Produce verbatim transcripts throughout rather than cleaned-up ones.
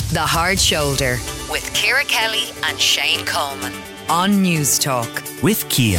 The Hard Shoulder with Ciara Kelly and Shane Coleman on News Talk. With Kia.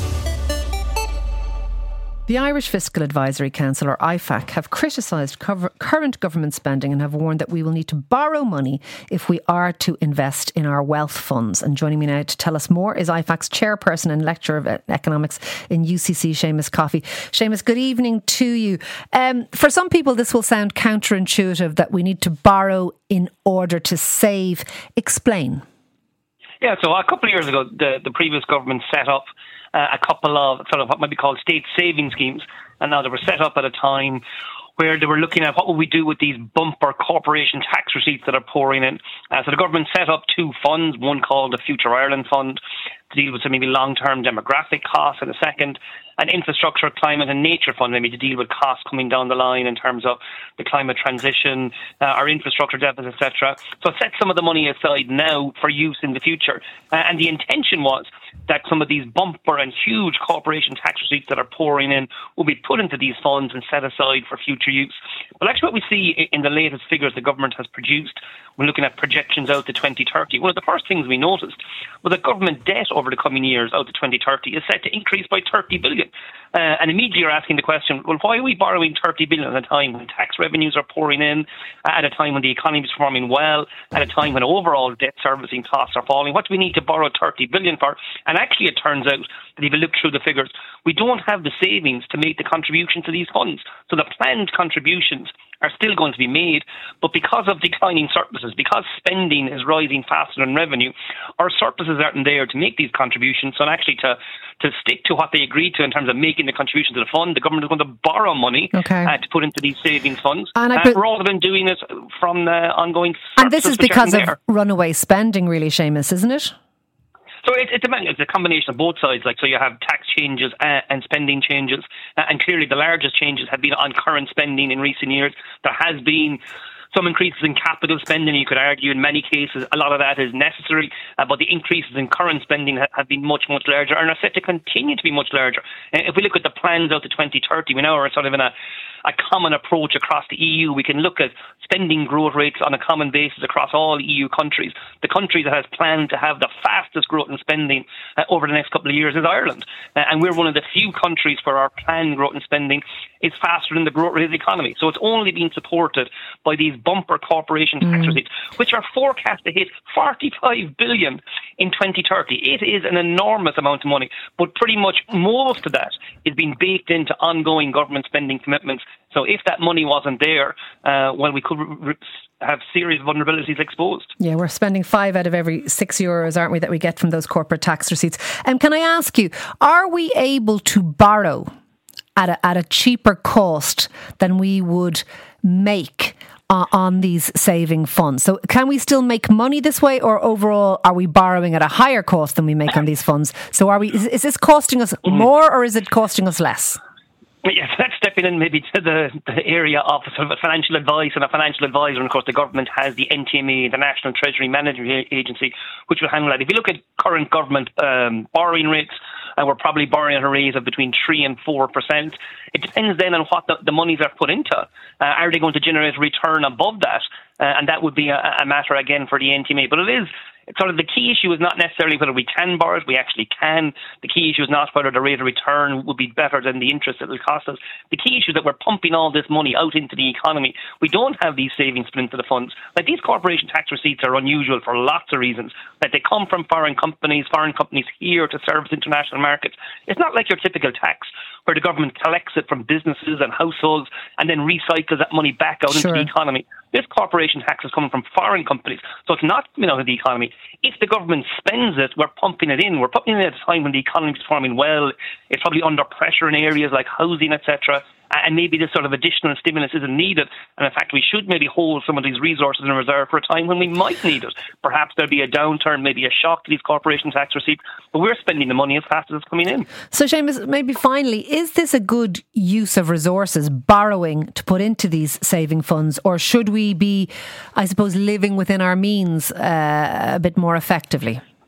The Irish Fiscal Advisory Council, or I F A C, have criticised cover- current government spending and have warned that we will need to borrow money if we are to invest in our wealth funds. And joining me now to tell us more is I F A C's chairperson and lecturer of economics in U C C, Seamus Coffey. Seamus, good evening to you. Um, for some people, this will sound counterintuitive that we need to borrow in order to save. Explain. Yeah, so a couple of years ago, the, the previous government set up uh, a couple of sort of what might be called state saving schemes. And now they were set up at a time where they were looking at what would we do with these bumper corporation tax receipts that are pouring in. Uh, so the government set up two funds, one called the Future Ireland Fund, to deal with some maybe long-term demographic costs, and a second, an infrastructure, climate and nature fund, maybe to deal with costs coming down the line in terms of the climate transition, uh, our infrastructure deficit, et cetera. So set some of the money aside now for use in the future. Uh, and the intention was that some of these bumper and huge corporation tax receipts that are pouring in will be put into these funds and set aside for future use. But actually what we see in the latest figures the government has produced, when looking at projections out to twenty thirty, one of the first things we noticed was that government debt over the coming years out to twenty thirty is set to increase by thirty billion. Uh, and immediately you're asking the question, well, why are we borrowing thirty billion at a time when tax revenues are pouring in, at a time when the economy is performing well, at a time when overall debt servicing costs are falling? What do we need to borrow thirty billion for? And actually it turns out that if you look through the figures, we don't have the savings to make the contribution to these funds. So the planned contributions are still going to be made, but because of declining surpluses, because spending is rising faster than revenue, our surpluses aren't there to make these contributions. So actually to, to stick to what they agreed to in terms of making the contribution to the fund, the government is going to borrow money okay. uh, to put into these savings funds. And I uh, pre- rather than doing it from the ongoing surpluses. And this is because of runaway spending, really, Seamus, isn't it? So it, it, it's a combination of both sides. Like, so you have tax changes uh, and spending changes, uh, and clearly the largest changes have been on current spending in recent years. There has been some increases in capital spending. You could argue in many cases a lot of that is necessary, uh, but the increases in current spending ha- have been much, much larger and are set to continue to be much larger. Uh, if we look at the plans out to twenty thirty, we now are sort of in a a common approach across the E U. We can look at spending growth rates on a common basis across all E U countries. The country that has planned to have the fastest growth in spending uh, over the next couple of years is Ireland. Uh, and we're one of the few countries where our planned growth in spending is faster than the growth rate of the economy. So it's only being supported by these bumper corporation tax Mm. receipts, which are forecast to hit forty-five billion in twenty thirty. It is an enormous amount of money, but pretty much most of that is being baked into ongoing government spending commitments. So if that money wasn't there, uh, well, we could re- have serious vulnerabilities exposed. Yeah, we're spending five out of every six euros, aren't we, that we get from those corporate tax receipts. And um, can I ask you, are we able to borrow at a, at a cheaper cost than we would make uh, on these saving funds? So can we still make money this way, or overall are we borrowing at a higher cost than we make on these funds? So are we? Is, is this costing us more or is it costing us less? Yes, that's stepping in maybe to the, the area of sort of financial advice and a financial advisor. And of course, the government has the N T M A, the National Treasury Management Agency, which will handle that. If you look at current government um, borrowing rates, uh, we're probably borrowing at a rate of between three and four percent. It depends then on what the, the monies are put into. Uh, are they going to generate a return above that? Uh, and that would be a, a matter again for the N T M A. But it is It's sort of the key issue is not necessarily whether we can borrow it. We actually can. The key issue is not whether the rate of return would be better than the interest it will cost us. The key issue is that we're pumping all this money out into the economy. We don't have these savings put into the funds. Like, these corporation tax receipts are unusual for lots of reasons. That they come from foreign companies, foreign companies here to service international markets. It's not like your typical tax where the government collects it from businesses and households and then recycles that money back out Sure. into the economy. This corporation tax is coming from foreign companies, so it's not coming out of the economy. If the government spends it, we're pumping it in. We're pumping it in at a time when the economy is performing well. It's probably under pressure in areas like housing, et cetera. And maybe this sort of additional stimulus isn't needed. And in fact, we should maybe hold some of these resources in reserve for a time when we might need it. Perhaps there'll be a downturn, maybe a shock to these corporation tax receipts, but we're spending the money as fast as it's coming in. So Seamus, maybe finally, is this a good use of resources, borrowing to put into these saving funds, or should we be, I suppose, living within our means uh, a bit more effectively?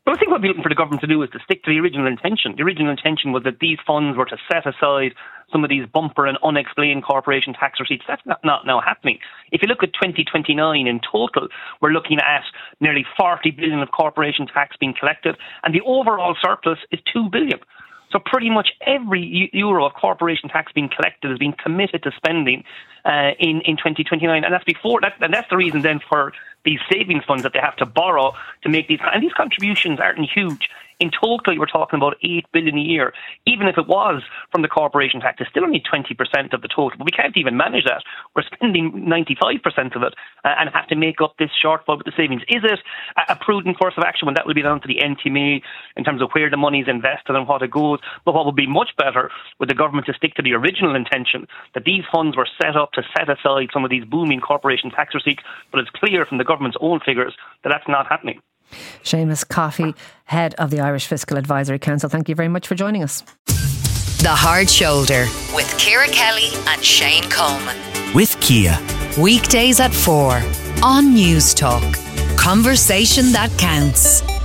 But I think what we're looking for the government to do is to stick to the original intention. The original intention was that these funds were to set aside some of these bumper and unexplained corporation tax receipts. That's not, not now happening. If you look at twenty twenty-nine in total, we're looking at nearly forty billion of corporation tax being collected, and the overall surplus is two billion. So pretty much every euro of corporation tax being collected is being committed to spending uh, in, in twenty twenty-nine. And that's before that, and that's the reason then for these savings funds that they have to borrow to make these. And these contributions aren't huge. In total, we're talking about eight billion dollars a year. Even if it was from the corporation tax, it's still only twenty percent of the total. But we can't even manage that. We're spending ninety-five percent of it uh, and have to make up this shortfall with the savings. Is it a, a prudent course of action? When that will be down to the N T M E in terms of where the money is invested and what it goes. But what would be much better with the government to stick to the original intention, that these funds were set up to set aside some of these booming corporation tax receipts. But it's clear from the government's own figures that that's not happening. Seamus Coffey, Head of the Irish Fiscal Advisory Council, thank you very much for joining us. The Hard Shoulder with Ciara Kelly and Shane Coleman. With Kia. Weekdays at four on News Talk. Conversation that counts.